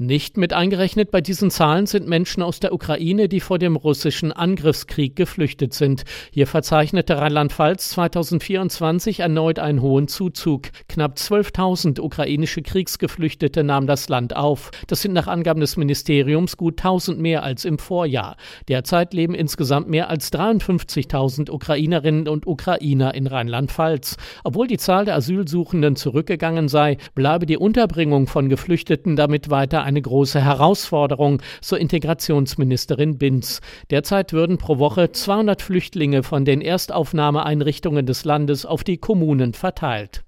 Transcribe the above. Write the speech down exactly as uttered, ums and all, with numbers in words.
Nicht mit eingerechnet bei diesen Zahlen sind Menschen aus der Ukraine, die vor dem russischen Angriffskrieg geflüchtet sind. Hier verzeichnete Rheinland-Pfalz zweitausendvierundzwanzig erneut einen hohen Zuzug. Knapp zwölftausend ukrainische Kriegsgeflüchtete nahm das Land auf. Das sind nach Angaben des Ministeriums gut tausend mehr als im Vorjahr. Derzeit leben insgesamt mehr als dreiundfünfzigtausend Ukrainerinnen und Ukrainer in Rheinland-Pfalz. Obwohl die Zahl der Asylsuchenden zurückgegangen sei, bleibe die Unterbringung von Geflüchteten damit weiter eine große Herausforderung, so Integrationsministerin Binz. Derzeit würden pro Woche zweihundert Flüchtlinge von den Erstaufnahmeeinrichtungen des Landes auf die Kommunen verteilt.